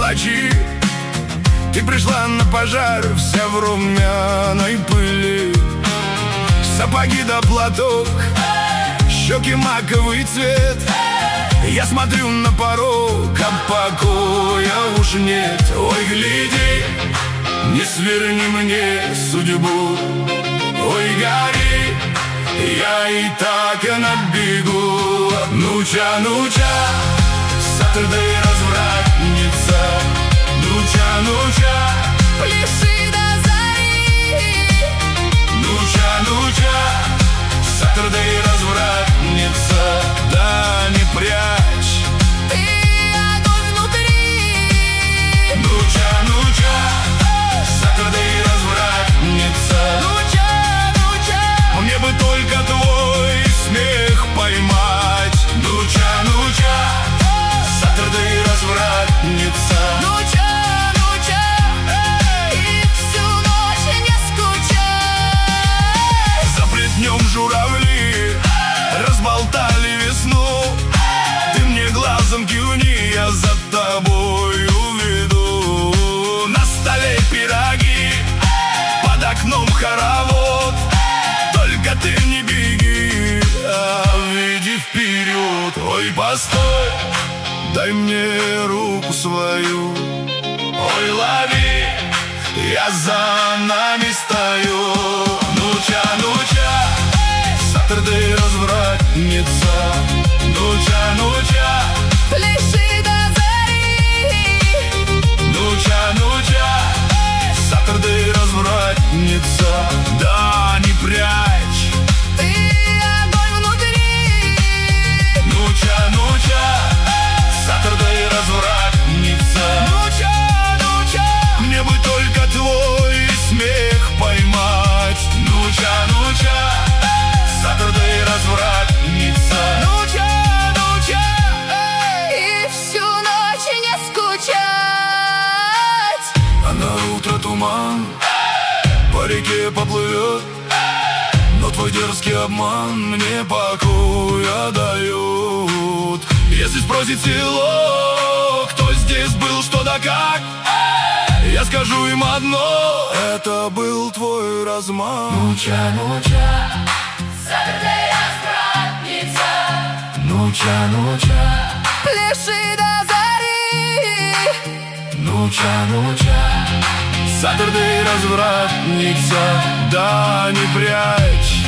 ночи. Ты пришла на пожар, вся в румяной пыли. Сапоги да платок, щеки маковый цвет. Я смотрю на порог, а покоя уж нет. Ой, гляди, не сверни мне судьбу. Ой, гори, я и так на бегу. Ну-ча, Сатурдей развратница. Ну-ча, пляши до зари. Ну-ча, Сатурдей развратница. Да не прячь Ты огонь внутри. Ну-ча, Сатурдей развратница. Мне бы только твой смех поймать. Ну-ча, Сатурдей развратница. И всю ночь не скучай. Запрет днем журавли разболтали весну. Ты мне глазом кивни, я за тобою веду. На столе пироги, под окном хоровод. Только ты не беги, а веди вперед. Ой, постой, дай мне руку свою. Ой, лови, я за нами стою. Ну-ча, Сатурдей развратница. Ну-ча, Пляши до зари. Ну-ча, Сатурдей развратница. Да не прячь Ты огонь внутри. Ну-ча, Сатурдей развратница. Мне бы только твой смех поймать. Ну-ча, Сатурдей развратница. И всю ночь не скучать. А на утро туман по реке поплывет, но твой дерзкий обман мне покоя дает. Если спросит село, кто здесь был, что да как, я скажу им одно: это был твой размах. Ну-ча, Сатурдей развратница. Ну-ча, Пляши до зари. Ну-ча, Сатурдей развратница. Да не прячь